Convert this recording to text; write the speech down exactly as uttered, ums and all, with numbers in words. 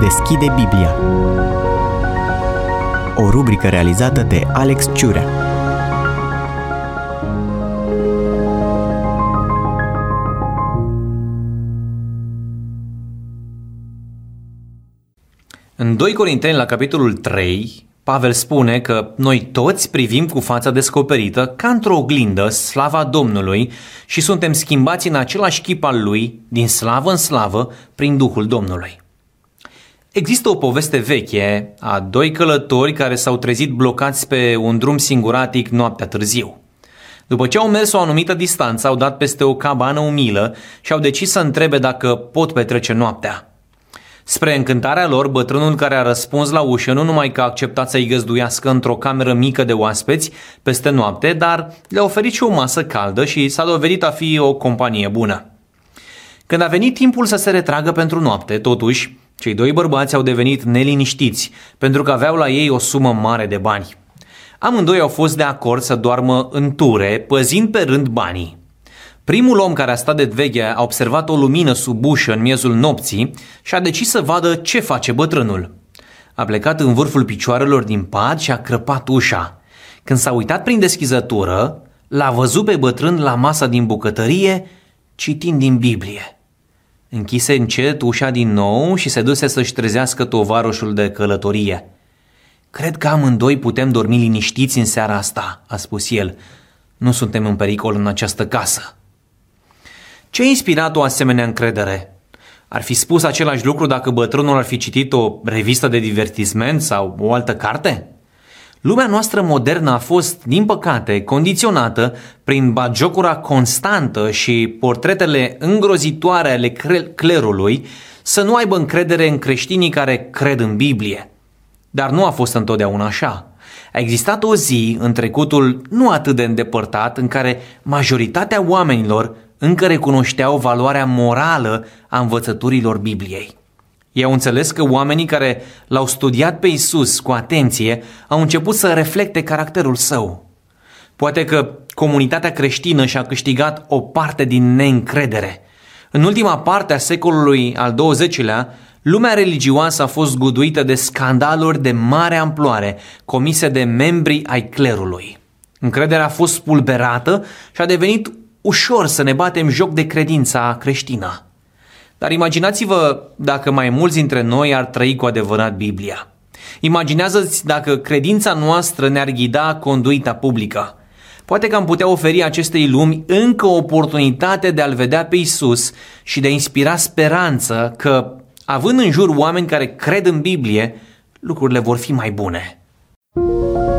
deschide Biblia. O rubrică realizată de Alex Ciurea. În doi Corinteni, la capitolul trei, Pavel spune că noi toți privim cu fața descoperită ca într-o oglindă slava Domnului și suntem schimbați în același chip al Lui, din slavă în slavă, prin Duhul Domnului. Există o poveste veche a doi călători care s-au trezit blocați pe un drum singuratic noaptea târziu. După ce au mers o anumită distanță, au dat peste o cabană umilă și au decis să întrebe dacă pot petrece noaptea. Spre încântarea lor, bătrânul care a răspuns la ușă nu numai că a acceptat să-i găzduiască într-o cameră mică de oaspeți peste noapte, dar le-a oferit și o masă caldă și s-a dovedit a fi o companie bună. Când a venit timpul să se retragă pentru noapte, totuși, cei doi bărbați au devenit neliniștiți pentru că aveau la ei o sumă mare de bani. Amândoi au fost de acord să doarmă în ture, păzind pe rând banii. Primul om care a stat de veche a observat o lumină sub ușă în miezul nopții și a decis să vadă ce face bătrânul. A plecat în vârful picioarelor din pat și a crăpat ușa. Când s-a uitat prin deschizătură, l-a văzut pe bătrân la masa din bucătărie, citind din Biblie. Închise încet ușa din nou și se duse să-și trezească tovarășul de călătorie. "Cred că amândoi putem dormi liniștiți în seara asta," a spus el. "Nu suntem în pericol în această casă." Ce a inspirat o asemenea încredere? Ar fi spus același lucru dacă bătrânul ar fi citit o revistă de divertisment sau o altă carte? Lumea noastră modernă a fost, din păcate, condiționată prin batjocura constantă și portretele îngrozitoare ale clerului să nu aibă încredere în creștinii care cred în Biblie. Dar nu a fost întotdeauna așa. A existat o zi în trecutul nu atât de îndepărtat în care majoritatea oamenilor încă recunoșteau valoarea morală a învățăturilor Bibliei. Ei au înțeles că oamenii care l-au studiat pe Iisus cu atenție au început să reflecte caracterul său. Poate că comunitatea creștină și-a câștigat o parte din neîncredere. În ultima parte a secolului al douăzecilea, lumea religioasă a fost guduită de scandaluri de mare amploare comise de membrii ai clerului. Încrederea a fost spulberată și a devenit ușor să ne batem joc de credința creștină. Dar imaginați-vă dacă mai mulți dintre noi ar trăi cu adevărat Biblia. Imaginează-ți dacă credința noastră ne-ar ghida conduita publică. Poate că am putea oferi acestei lumi încă o oportunitate de a-L vedea pe Iisus și de a inspira speranță că, având în jur oameni care cred în Biblie, lucrurile vor fi mai bune.